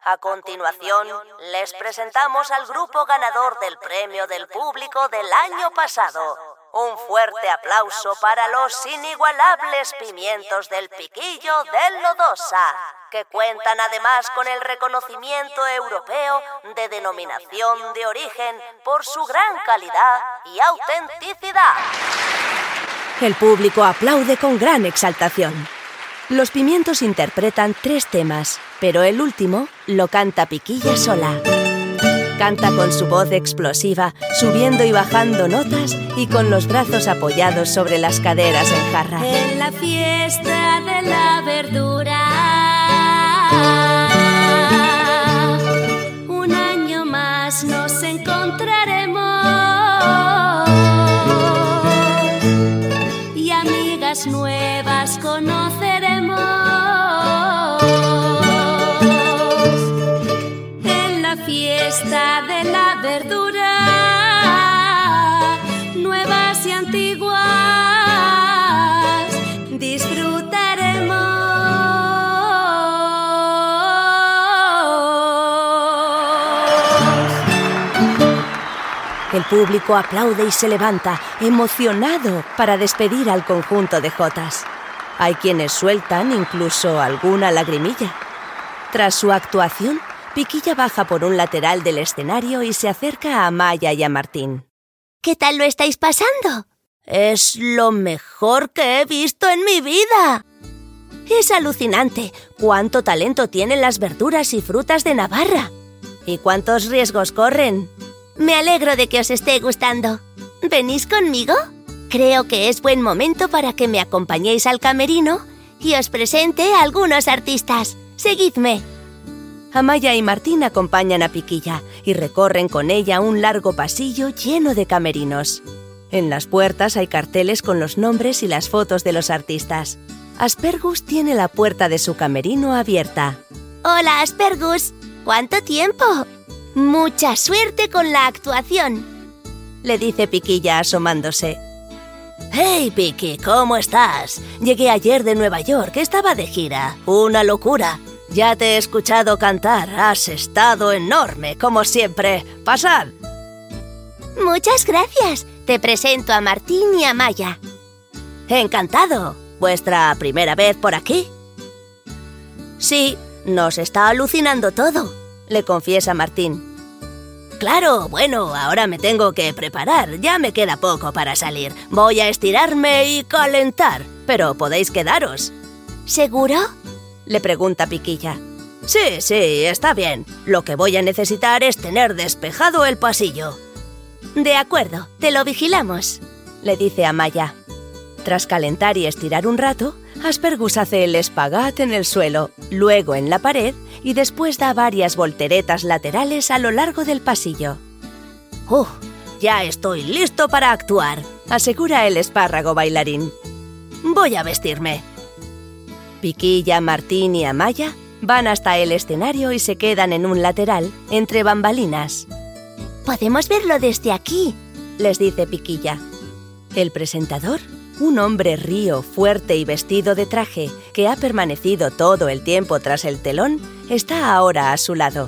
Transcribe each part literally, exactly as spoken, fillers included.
A continuación, les presentamos al grupo ganador del premio del público del año pasado. Un fuerte aplauso para los inigualables pimientos del Piquillo del Lodosa, que cuentan además con el reconocimiento europeo de denominación de origen por su gran calidad y autenticidad. El público aplaude con gran exaltación. Los pimientos interpretan tres temas, pero el último lo canta Piquilla sola. Canta con su voz explosiva, subiendo y bajando notas y con los brazos apoyados sobre las caderas en jarra. En la fiesta de la verdura, un año más nos encontraremos y amigas nuevas conoceremos. En la fiesta de la verdura, nuevas y antiguas disfrutaremos. El público aplaude y se levanta, emocionado, para despedir al conjunto de jotas. Hay quienes sueltan incluso alguna lagrimilla. Tras su actuación, Piquilla baja por un lateral del escenario y se acerca a Maya y a Martín. ¿Qué tal lo estáis pasando? Es lo mejor que he visto en mi vida. Es alucinante cuánto talento tienen las verduras y frutas de Navarra. ¿Y cuántos riesgos corren? Me alegro de que os esté gustando. ¿Venís conmigo? Creo que es buen momento para que me acompañéis al camerino y os presente a algunos artistas. Seguidme. Amaya y Martín acompañan a Piquilla y recorren con ella un largo pasillo lleno de camerinos. En las puertas hay carteles con los nombres y las fotos de los artistas. Aspergus tiene la puerta de su camerino abierta. Hola, Aspergus. ¿Cuánto tiempo? Mucha suerte con la actuación, le dice Piquilla asomándose. Hey, Piqui, ¿cómo estás? Llegué ayer de Nueva York, estaba de gira. Una locura. Ya te he escuchado cantar, has estado enorme, como siempre. ¡Pasad! Muchas gracias. Te presento a Martín y a Maya. Encantado. ¿Vuestra primera vez por aquí? Sí, nos está alucinando todo, le confiesa Martín. Claro, bueno, ahora me tengo que preparar, ya me queda poco para salir. Voy a estirarme y calentar, pero podéis quedaros. ¿Seguro?, le pregunta Piquilla. Sí, sí, está bien. Lo que voy a necesitar es tener despejado el pasillo. De acuerdo, te lo vigilamos, le dice Amaya. Tras calentar y estirar un rato, Aspergus hace el espagat en el suelo, luego en la pared y después da varias volteretas laterales a lo largo del pasillo. ¡Uh! Ya estoy listo para actuar, asegura el espárrago bailarín. Voy a vestirme. Piquilla, Martín y Amaya van hasta el escenario y se quedan en un lateral, entre bambalinas. Podemos verlo desde aquí, les dice Piquilla. El presentador, un hombre río, fuerte y vestido de traje, que ha permanecido todo el tiempo tras el telón, está ahora a su lado.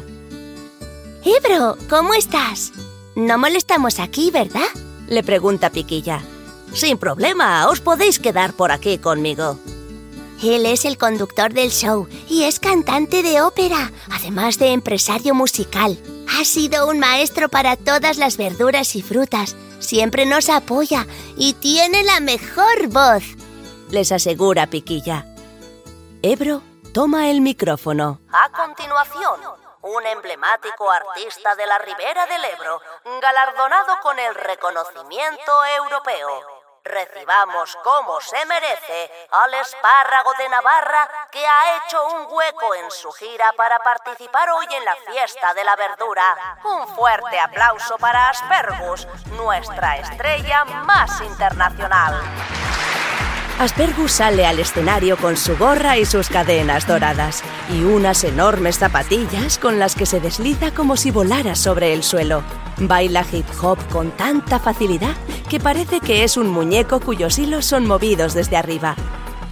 Ebro, ¿cómo estás? No molestamos aquí, ¿verdad?, le pregunta Piquilla. Sin problema, os podéis quedar por aquí conmigo. Él es el conductor del show y es cantante de ópera, además de empresario musical. Ha sido un maestro para todas las verduras y frutas. Siempre nos apoya y tiene la mejor voz, les asegura Piquilla. Ebro toma el micrófono. A continuación, un emblemático artista de la Ribera del Ebro, galardonado con el reconocimiento europeo. Recibamos como se merece al espárrago de Navarra, que ha hecho un hueco en su gira para participar hoy en la fiesta de la verdura. Un fuerte aplauso para Aspergus, nuestra estrella más internacional. Aspergus sale al escenario con su gorra y sus cadenas doradas y unas enormes zapatillas con las que se desliza como si volara sobre el suelo. Baila hip hop con tanta facilidad que parece que es un muñeco cuyos hilos son movidos desde arriba.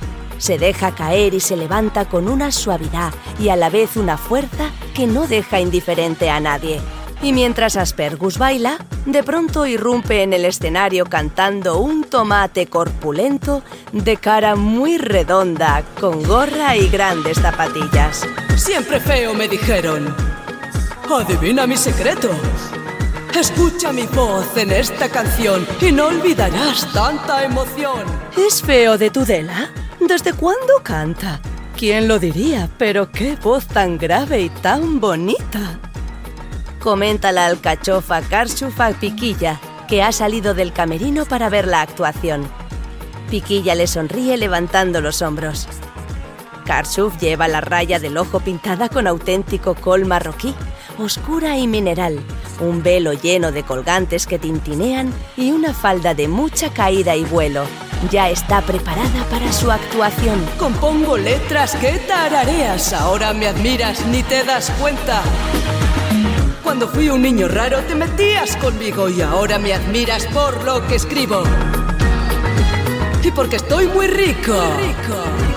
Se deja caer y se levanta con una suavidad y a la vez una fuerza que no deja indiferente a nadie. Y mientras Aspergus baila, de pronto irrumpe en el escenario cantando un tomate corpulento de cara muy redonda, con gorra y grandes zapatillas. Siempre feo, me dijeron. Adivina mi secreto. Escucha mi voz en esta canción y no olvidarás tanta emoción. ¿Es Feo de Tudela? ¿Desde cuándo canta? ¿Quién lo diría? Pero qué voz tan grave y tan bonita. Comenta la alcachofa Karchuf a Piquilla, que ha salido del camerino para ver la actuación. Piquilla le sonríe levantando los hombros. Karchuf lleva la raya del ojo pintada con auténtico col marroquí, oscura y mineral, un velo lleno de colgantes que tintinean y una falda de mucha caída y vuelo. Ya está preparada para su actuación. Compongo letras que tarareas, ahora me admiras ni te das cuenta. Cuando fui un niño raro te metías conmigo y ahora me admiras por lo que escribo. Y porque estoy muy rico. Muy rico.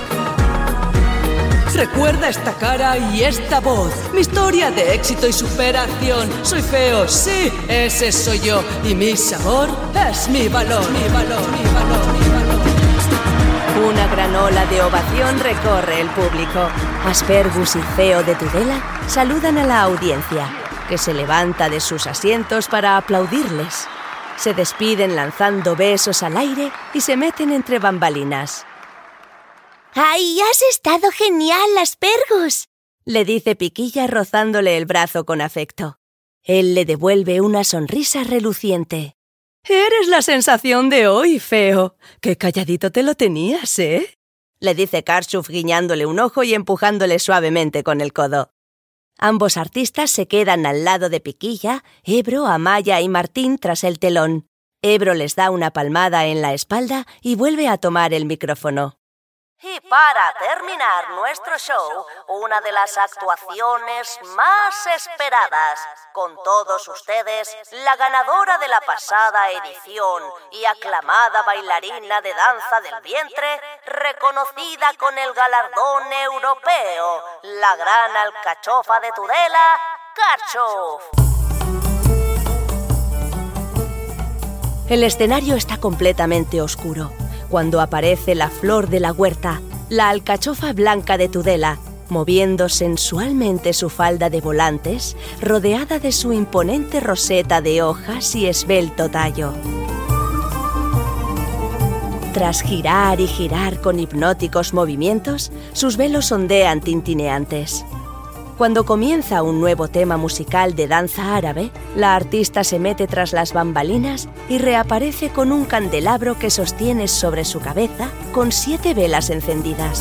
Recuerda esta cara y esta voz, mi historia de éxito y superación. Soy feo, sí, ese soy yo. Y mi sabor es mi valor. Mi valor, mi valor, mi valor. Una gran ola de ovación recorre el público. Aspergus y Feo de Tudela saludan a la audiencia, que se levanta de sus asientos para aplaudirles. Se despiden lanzando besos al aire y se meten entre bambalinas. ¡Ay, has estado genial, Aspergus!, le dice Piquilla rozándole el brazo con afecto. Él le devuelve una sonrisa reluciente. «Eres la sensación de hoy, Feo. Qué calladito te lo tenías, ¿eh?», le dice Karchuf guiñándole un ojo y empujándole suavemente con el codo. Ambos artistas se quedan al lado de Piquilla, Ebro, Amaya y Martín tras el telón. Ebro les da una palmada en la espalda y vuelve a tomar el micrófono. Y para terminar nuestro show, una de las actuaciones más esperadas. Con todos ustedes, la ganadora de la pasada edición y aclamada bailarina de danza del vientre, reconocida con el galardón europeo, la gran alcachofa de Tudela, Karchuf. El escenario está completamente oscuro cuando aparece la flor de la huerta, la alcachofa blanca de Tudela, moviendo sensualmente su falda de volantes, rodeada de su imponente roseta de hojas y esbelto tallo. Tras girar y girar con hipnóticos movimientos, sus velos ondean tintineantes. Cuando comienza un nuevo tema musical de danza árabe, la artista se mete tras las bambalinas y reaparece con un candelabro que sostiene sobre su cabeza con siete velas encendidas.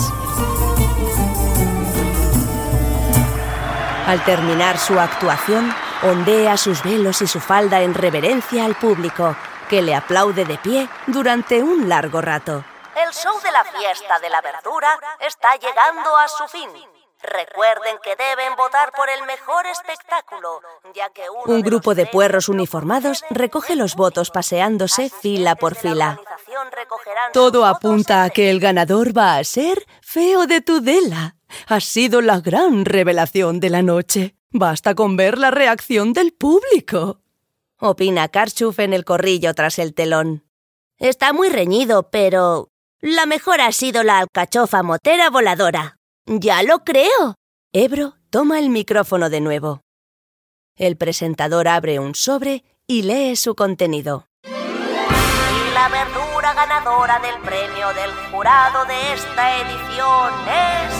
Al terminar su actuación, ondea sus velos y su falda en reverencia al público, que le aplaude de pie durante un largo rato. El show de la fiesta de la verdura está llegando a su fin. Recuerden que deben votar por el mejor espectáculo, ya que uno Un grupo de puerros uniformados recoge los votos paseándose fila por fila. Todo apunta a que el ganador va a ser Feo de Tudela. Ha sido la gran revelación de la noche. Basta con ver la reacción del público, opina Karchuf en el corrillo tras el telón. Está muy reñido, pero la mejor ha sido la alcachofa motera voladora. ¡Ya lo creo! Ebro toma el micrófono de nuevo. El presentador abre un sobre y lee su contenido. Y la verdura ganadora del premio del jurado de esta edición es...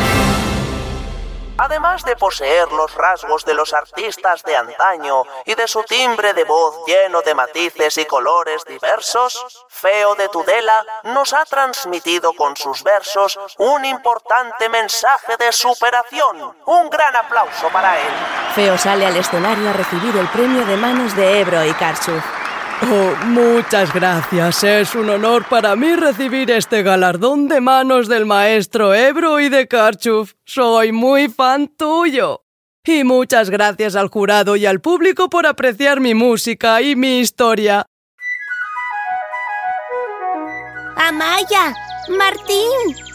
Además de poseer los rasgos de los artistas de antaño y de su timbre de voz lleno de matices y colores diversos, Feo de Tudela nos ha transmitido con sus versos un importante mensaje de superación. Un gran aplauso para él. Feo sale al escenario a recibir el premio de manos de Ebro y Karchuf. Oh, muchas gracias. Es un honor para mí recibir este galardón de manos del maestro Ebro y de Karchuf. Soy muy fan tuyo. Y muchas gracias al jurado y al público por apreciar mi música y mi historia. Amaya, Martín,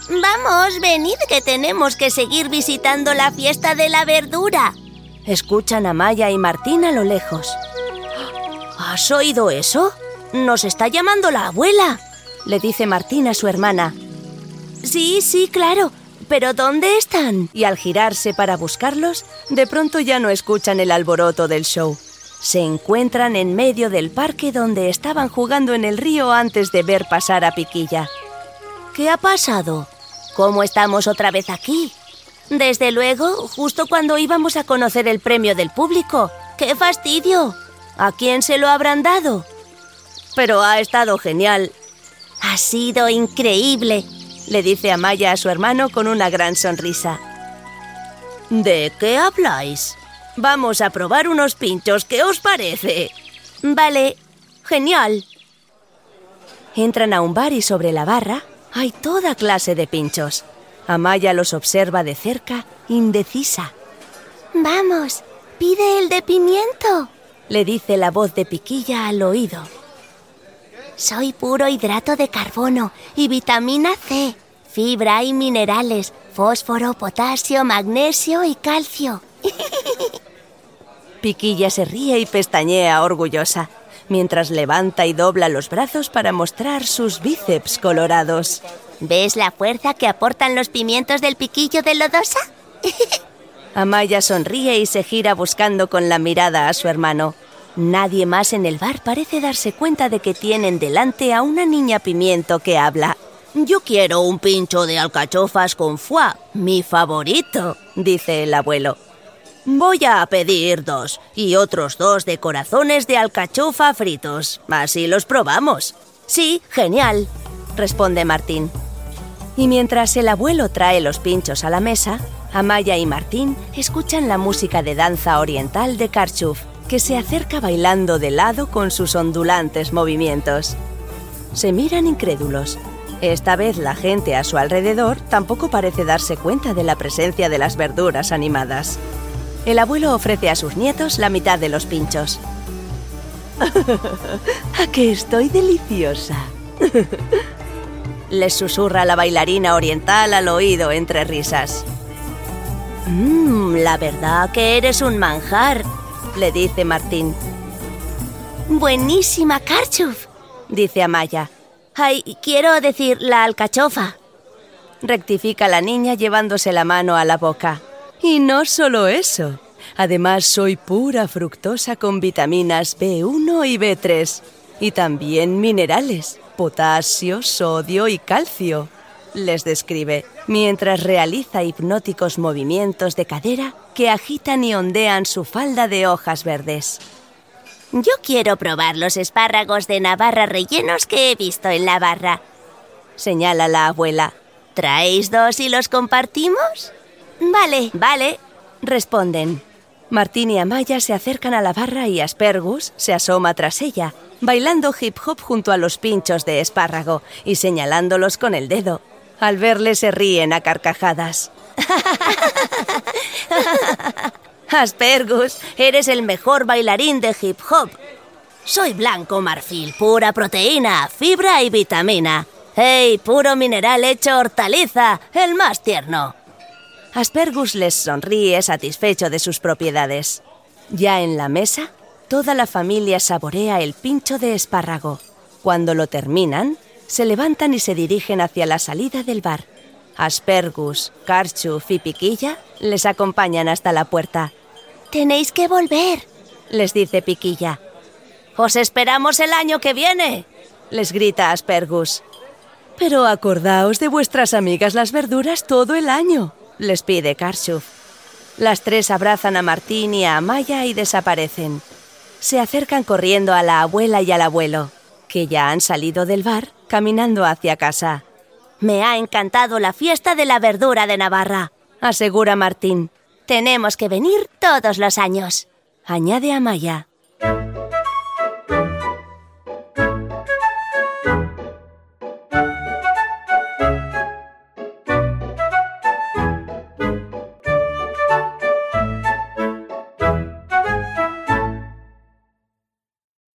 Vamos, venid que tenemos que seguir visitando la fiesta de la verdura. Escuchan a Maya y Martín a lo lejos. ¿Has oído eso? Nos está llamando la abuela, le dice Martín a su hermana. Sí, sí, claro. ¿Pero dónde están? Y al girarse para buscarlos, de pronto ya no escuchan el alboroto del show. Se encuentran en medio del parque donde estaban jugando en el río antes de ver pasar a Piquilla. ¿Qué ha pasado? ¿Cómo estamos otra vez aquí? Desde luego, justo cuando íbamos a conocer el premio del público. ¡Qué fastidio! ¿A quién se lo habrán dado? Pero ha estado genial. Ha sido increíble, le dice Amaya a su hermano con una gran sonrisa. ¿De qué habláis? Vamos a probar unos pinchos, ¿qué os parece? Vale, genial. Entran a un bar y sobre la barra hay toda clase de pinchos. Amaya los observa de cerca, indecisa. Vamos, pide el de pimiento, le dice la voz de Piquilla al oído. Soy puro hidrato de carbono y vitamina C, fibra y minerales, fósforo, potasio, magnesio y calcio. Piquilla se ríe y pestañea orgullosa, mientras levanta y dobla los brazos para mostrar sus bíceps colorados. ¿Ves la fuerza que aportan los pimientos del piquillo de lodosa? Amaya sonríe y se gira buscando con la mirada a su hermano. Nadie más en el bar parece darse cuenta de que tienen delante a una niña pimiento que habla. «Yo quiero un pincho de alcachofas con foie, mi favorito», dice el abuelo. «Voy a pedir dos y otros dos de corazones de alcachofa fritos. Así los probamos». «Sí, genial», responde Martín. Y mientras el abuelo trae los pinchos a la mesa, Amaya y Martín escuchan la música de danza oriental de Karchuf, que se acerca bailando de lado con sus ondulantes movimientos. Se miran incrédulos. Esta vez la gente a su alrededor tampoco parece darse cuenta de la presencia de las verduras animadas. El abuelo ofrece a sus nietos la mitad de los pinchos. ¿A qué estoy deliciosa? Les susurra la bailarina oriental al oído entre risas. Mmm, la verdad que eres un manjar, le dice Martín. Buenísima, Karchuf, dice Amaya. Ay, quiero decir la alcachofa, rectifica la niña llevándose la mano a la boca. Y no solo eso. Además soy pura fructosa con vitaminas B uno y B tres. Y también minerales, potasio, sodio y calcio, les describe, mientras realiza hipnóticos movimientos de cadera que agitan y ondean su falda de hojas verdes. Yo quiero probar los espárragos de Navarra rellenos que he visto en la barra, señala la abuela. ¿Traéis dos y los compartimos? Vale, vale, responden. Martín y Amaya se acercan a la barra y Aspergus se asoma tras ella, bailando hip hop junto a los pinchos de espárrago y señalándolos con el dedo. Al verle se ríen a carcajadas. Aspergus, eres el mejor bailarín de hip hop. Soy blanco marfil, pura proteína, fibra y vitamina. ¡Hey, puro mineral hecho hortaliza, el más tierno! Aspergus les sonríe satisfecho de sus propiedades. Ya en la mesa, toda la familia saborea el pincho de espárrago. Cuando lo terminan, se levantan y se dirigen hacia la salida del bar. Aspergus, Karchuf y Piquilla les acompañan hasta la puerta. «Tenéis que volver», les dice Piquilla. «Os esperamos el año que viene», les grita Aspergus. «Pero acordaos de vuestras amigas las verduras todo el año», les pide Karchuf. Las tres abrazan a Martín y a Amaya y desaparecen. Se acercan corriendo a la abuela y al abuelo, que ya han salido del bar caminando hacia casa. «Me ha encantado la fiesta de la verdura de Navarra», asegura Martín. «Tenemos que venir todos los años», añade Amaya.